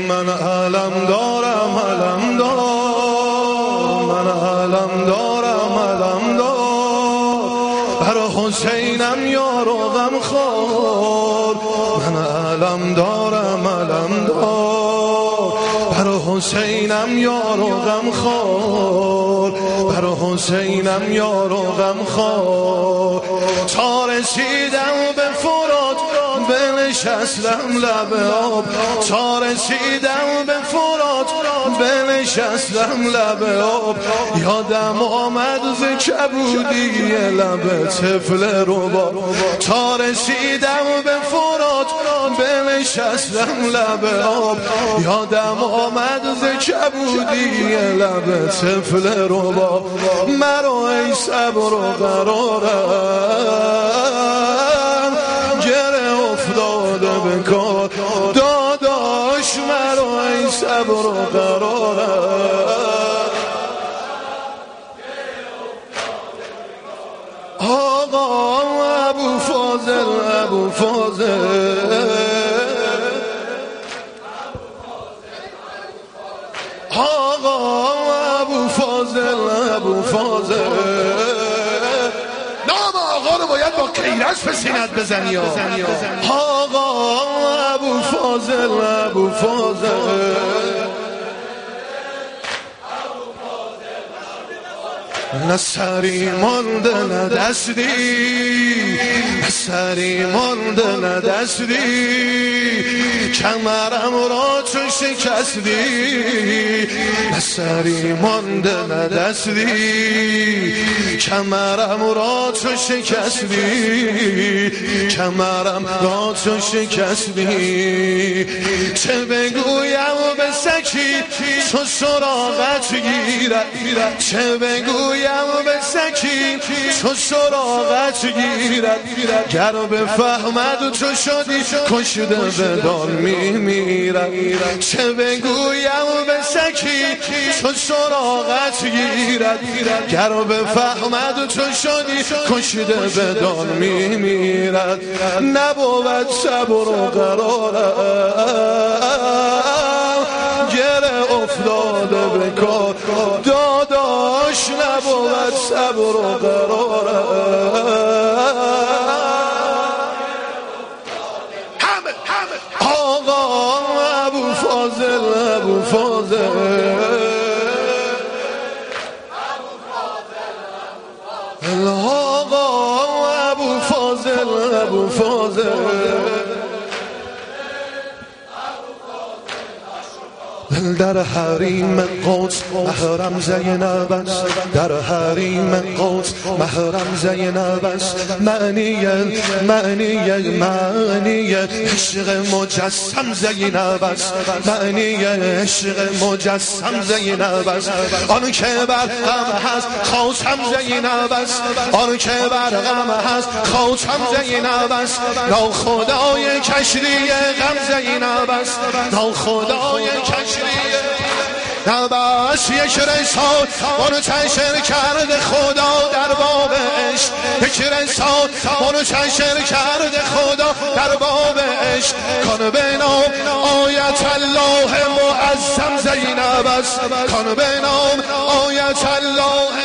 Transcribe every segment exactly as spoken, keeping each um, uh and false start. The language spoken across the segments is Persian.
من علم دارم علم دار، من علم دارم علم دار، بر حسینم یار و غم خور. من علم دارم علم دار، بر حسینم یار و غم خور، بر حسینم یار و غم خور. تا رسیدم به فرات بنشستم لب آب، تا رسیدم به فرات بنشستم لب آب. یادم آمد ز کبودی لب طفل رباب، تا رسیدم به فرات بنشستم لب آب. یادم آمد ز کبودی لب طفل رباب. مرا ای صبر و قرارم گره افتاده به کار، داداش مرا ای صبر و قرارم. آقا ابو فاضل ابو فاضل، آقا ابو فاضل ابو فاضل. نام آقا رو باید با کیرش به سینت بزنی. آقا ابو فاضل ابو فاضل، نه سری مانده نه دستی، نه سری مانده نه دستی، کمرم را چون شکستی. نه سری مانده نه دستی، کمرم را چون شکستی، کمرم را چون شکستی. چه بگویم به سکی چون سراغت گیرد، چه بگویم به سکی چون سراغت گیرد. گر بفهمد تو شدی کشته به دار میمیرد. چه بگویم به سکی چون سراغت گیرد. گر بفهمد تو شدی کشته به دار میمیرد. نبود صبر و قرارم گره افتاده به کار، داداش نبود صبر و قرارم. آقا ابو فاضل ابو فاضل، آقا ابو فاضل ابو فاضل. در حریم قدس محرم زینب است، در حریم قدس محرم زینب است. معنی معنی معنی عشق مجسم زینب است، معنی عشق مجسم زینب است. آن که بر غم هست خاتم زینب است، آن که بر غم هست خاتم زینب است. ناخدای کشتی غم زینب است، ناخدای کشتی نباش یک رسال منتشر کرده خدا در باب عشق. یک رسال منتشر کرده خدا در باب عشق. کان به نام آیت الله معظم زینب است، کان به نام آیت الله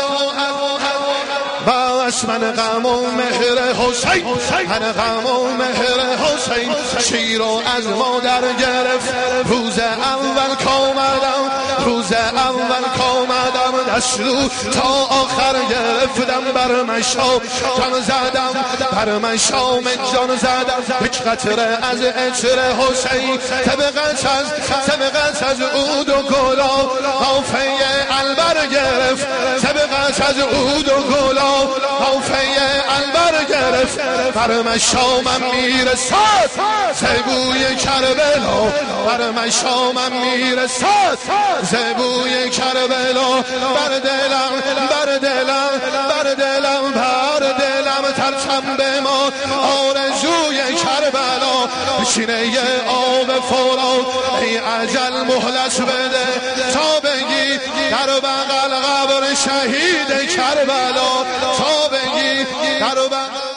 بس. من غم و مهر حسین، من غم و مهر حسین. شیر و از مادر گرفت روز اول کامدم، روز اول کامدم دستو تا آخر گرفتم. بر مشام جان زدم، بر مشام جان زدم. یک قطره از عطر حسین طبقت از طبقت از عود و گلاب. حافظ البر گرفت طبقت از عود و گلاب. حافظ البر گرفت بر مشامم میرسد زبوی کربلا، بر مشامم میرسد زبوی کربلا. بر دلم بر دلم بر دلم بر دلم ترسم به ما آرزوی کربلا. سینه آب فرات ای اجل مهلت بده تا بگی در بغل قبر شهید کربلا، تا بگی در بغل